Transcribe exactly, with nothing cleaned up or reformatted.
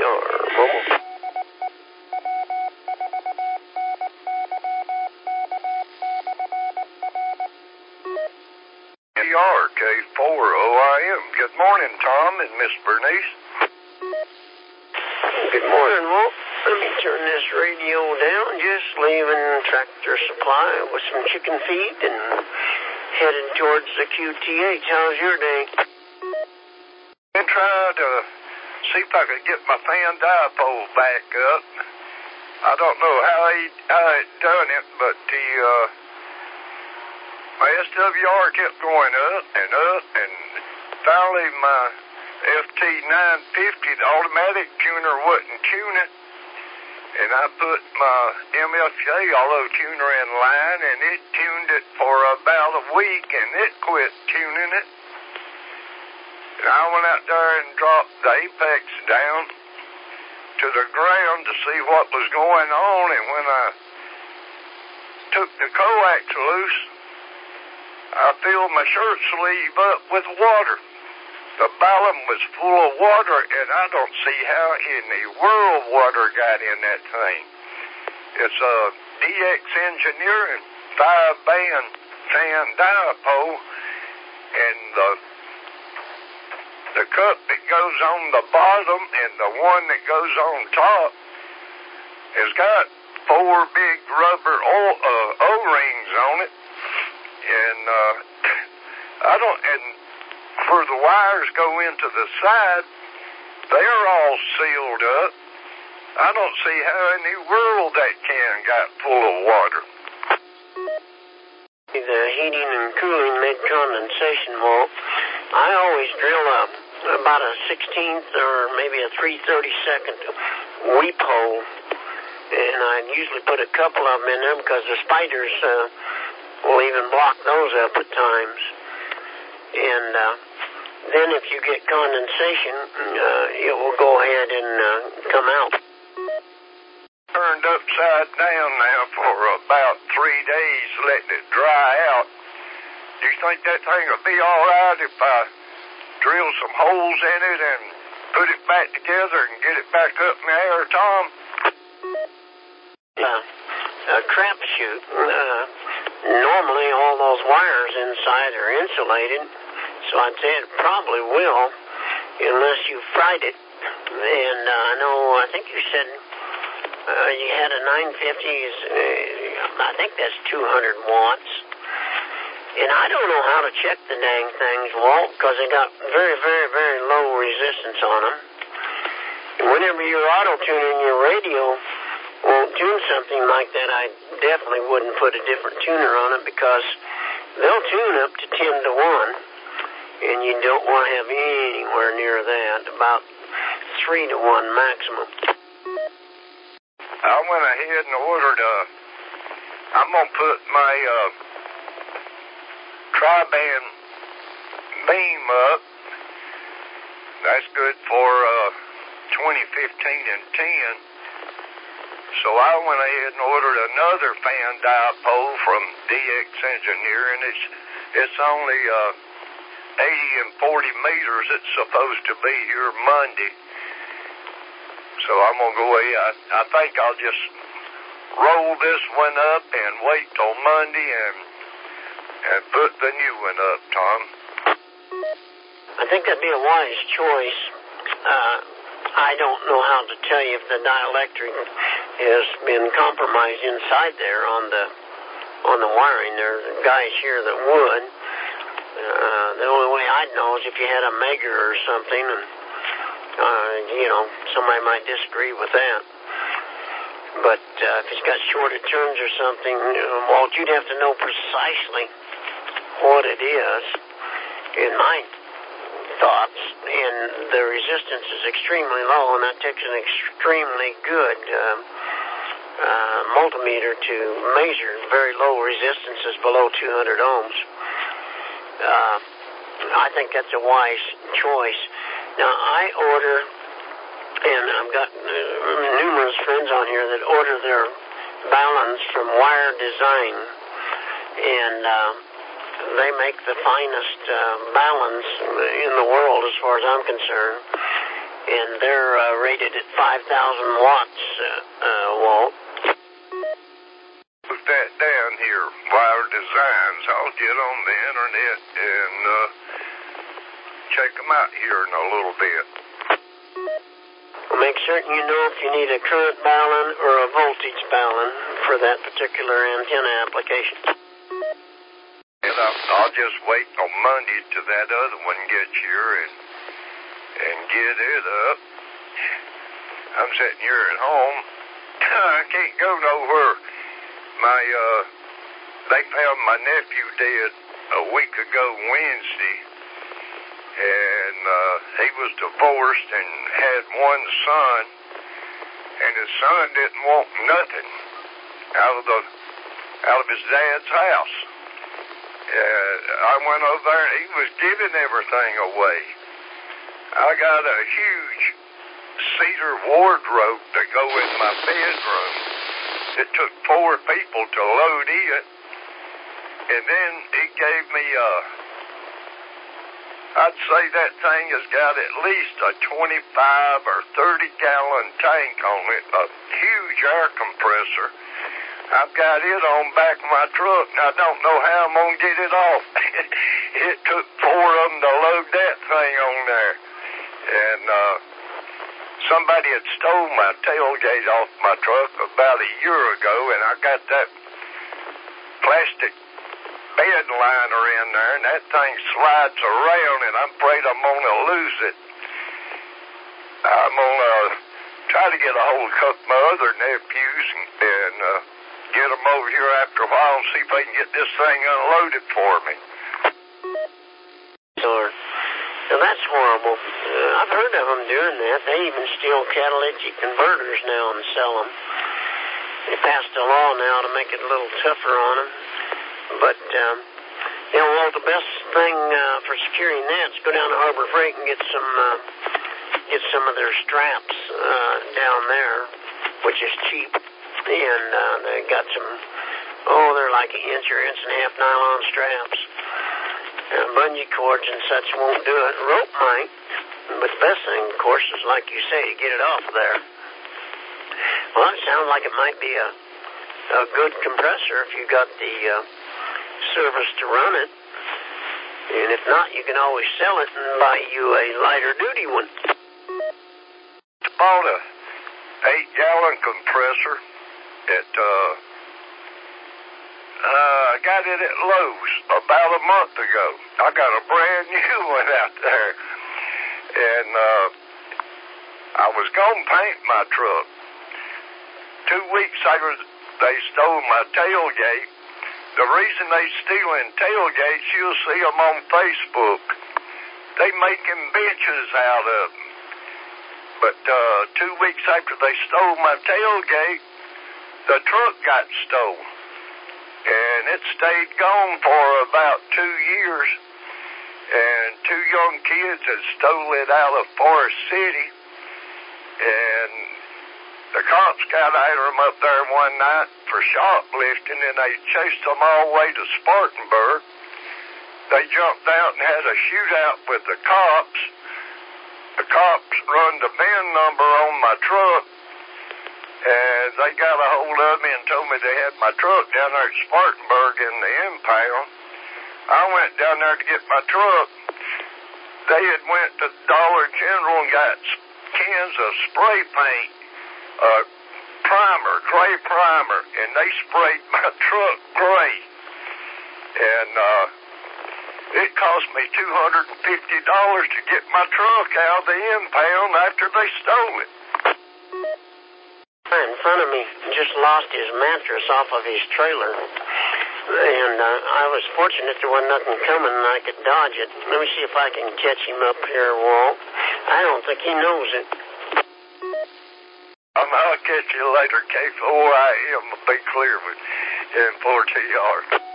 R, mobile. K four O I M. Good morning, Tom and Miss Bernice. Good morning, Walt. Let me turn this radio down. Just leaving Tractor Supply with some chicken feed and headed towards the Q T H. How's your day? Been trying to see if I could get my fan dipole back up. I don't know how he how it done it, but the uh, my S W R kept going up and up, and finally my F T nine fifty, the automatic tuner, wasn't tuning. And I put my M F J auto tuner in line, and it tuned it for about a week, and it quit tuning it. And I went out there and dropped the apex down to the ground to see what was going on, and when I took the coax loose, I filled my shirt sleeve up with water. The bottom was full of water, and I don't see how in the world water got in that thing. It's a D X Engineering five-band fan dipole, and the the cup that goes on the bottom and the one that goes on top has got four big rubber o, uh, O-rings on it, and uh, I don't and. where the wires go into the side, they're all sealed up. I don't see how in the world that can got full of water. The heating and cooling mid-condensation wall, I always drill up about a sixteenth or maybe a three thirty-second weep hole, and I usually put a couple of them in there because the spiders uh, will even block those up at times. And uh, then if you get condensation, uh, it will go ahead and uh, come out. Turned upside down now for about three days, letting it dry out. Do you think that thing will be all right if I drill some holes in it and put it back together and get it back up in the air, Tom? Yeah, a crapshoot. Uh, normally all those wires inside are insulated, so I'd say it probably will, unless you fried it. And uh, I know, I think you said uh, you had a nine fifty, uh, I think that's two hundred watts. And I don't know how to check the dang things, Walt, because they got very, very, very low resistance on them. And whenever you're auto-tuning your radio won't tune something like that, I definitely wouldn't put a different tuner on it, because they'll tune up to ten to one. And you don't want to have anywhere near that, about three to one maximum. I went ahead and ordered a, I'm going to put my uh, tri-band beam up. That's good for uh, twenty fifteen and ten. So I went ahead and ordered another fan dipole from D X Engineering. It's, it's only uh, eighty and forty meters. It's supposed to be here Monday. So I'm going to go ahead. I, I think I'll just roll this one up and wait till Monday and and put the new one up, Tom. I think that'd be a wise choice. Uh, I don't know how to tell you if the dielectric has been compromised inside there on the on the wiring. There are guys here that would. Uh, the only way I'd know is if you had a mega or something, and uh, you know, somebody might disagree with that. But uh, if it's got shorted turns or something, you know, Walt, you'd have to know precisely what it is. In my thoughts, and the resistance is extremely low, and that takes an extremely good uh, uh, multimeter to measure very low resistances below two hundred ohms. Uh, I think that's a wise choice. Now, I order, and I've got uh, numerous friends on here that order their balance from Wire Design, and uh, they make the finest uh, balance in the world as far as I'm concerned. and they're uh, rated at five thousand watts, uh, uh, Walt. Put that down here, Wire Designs. I'll get on the internet and uh, check them out here in a little bit. Well, make certain you know if you need a current balun or a voltage balun for that particular antenna application. And I'll, I'll just wait on Monday till that other one gets here and and get it up. I'm sitting here at home. I can't go nowhere. My uh, they found my nephew dead a week ago Wednesday, and uh, he was divorced and had one son, and his son didn't want nothing out of the out of his dad's house. Uh, I went over there and he was giving everything away. I got a huge cedar wardrobe to go in my bedroom. It took four people to load it, and then he gave me a, I'd say that thing has got at least a twenty-five or thirty gallon tank on it, a huge air compressor. I've got it on back of my truck, and I don't know how I'm going to get it off. It took four of them to load that thing on there. And uh, somebody had stole my tailgate off my truck about a year ago, and I got that plastic bed liner in there, and that thing slides around, and I'm afraid I'm going to lose it. I'm going to try to get a hold of a couple of my other nephews and, and uh, get them over here after a while and see if they can get this thing unloaded for me. Sure. Now that's horrible. Uh, I've heard of them doing that. They even steal catalytic converters now and sell them. They passed a law now to make it a little tougher on them. But, um, you know, well, the best thing uh, for securing that is go down to Harbor Freight and get some, uh, get some of their straps uh, down there, which is cheap. And uh, they got some, oh, they're like an inch or inch and a half nylon straps. Uh, bungee cords and such won't do it. Rope might. But the best thing, of course, is like you say, to get it off of there. Well, it sounds like it might be a, a good compressor if you got the uh, service to run it. And if not, you can always sell it and buy you a lighter duty one. Bought a eight gallon compressor at, uh, uh, I got it at Lowe's about a month ago. I got a brand new one out there. And, uh, I was going to paint my truck. Two weeks after they stole my tailgate, the reason they stealing tailgates, you'll see them on Facebook. They making benches out of them. But uh, two weeks after they stole my tailgate, the truck got stolen. And it stayed gone for about two years. And two young kids had stole it out of Forest City. And the cops got after them up there one night for shoplifting, and they chased them all the way to Spartanburg. They jumped out and had a shootout with the cops. The cops run the V I N number on my truck, and they got a hold of me and told me they had my truck down there at Spartanburg in the impound. I went down there to get my truck. They had went to Dollar General and got cans of spray paint, uh, primer, gray primer, and they sprayed my truck gray. And uh, it cost me two hundred fifty dollars to get my truck out of the impound after they stole it. In front of me just lost his mattress off of his trailer. And uh, I was fortunate there wasn't nothing coming and I could dodge it. Let me see if I can catch him up here, Walt. I don't think he knows it. Um, I'll catch you later, K four I M. Be clear with in four T R.